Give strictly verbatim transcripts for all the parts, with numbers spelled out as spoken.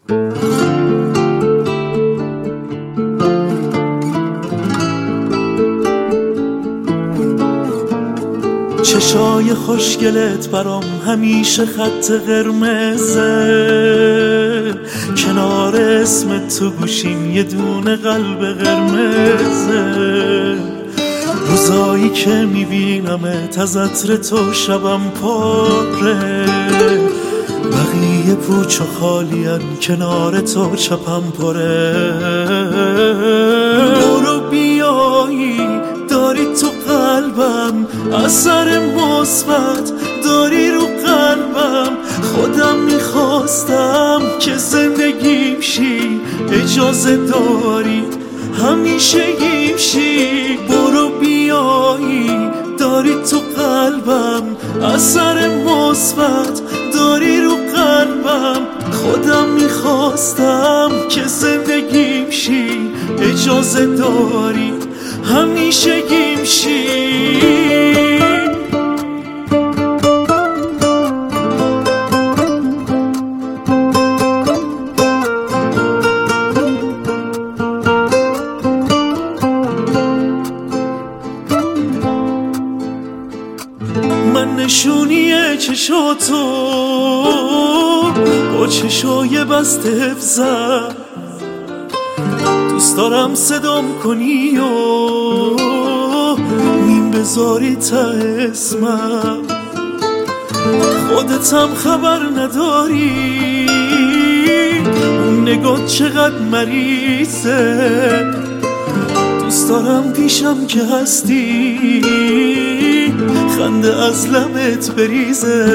چشای خوشگلت برام همیشه خط قرمزه، کنار اسم تو گوشیم یه دونه قلب قرمزه. روزایی که میبینمت از عطر تو شبم پاره، بقیه پوچ و خالین کنار تو چپم پره. برو بیایی داری تو قلبم، اثر مثبت داری رو قلبم. خودم میخواستم که زندگیم شی، اجازه داری همیشه گیم شی. برو بیایی داری تو قلبم، اثر مثبت داری رو قلبم. خودم میخواستم که زندگیم شی، اجازه داری همیشه گیم شی. من نشونیه چشاتو با چشای بسته حفظم، دوست دارم صدام کنی و میم بذاری تا اسمم. خودتم خبر نداری اون نگاه چقدر مریضه، دوست دارم پیشم که هستی خنده از لبت بریزه.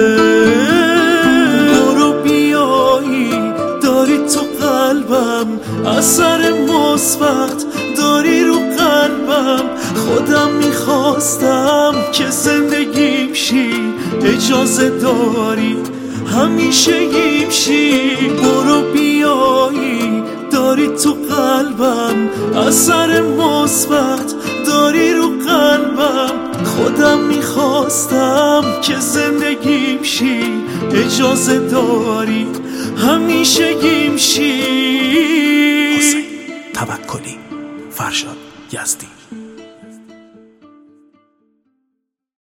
برو بیایی داری تو قلبم، اثر مثبت داری رو قلبم. خودم میخواستم که زندگیم شی، اجازه داری همیشه گیم شی. برو بیایی داری تو قلبم، اثر مثبت داری رو قلبم. خودم میخواستم که زندگیم شی، اجازه داری همیشه گیم شی. حسین توکلی، فرشاد یزدی.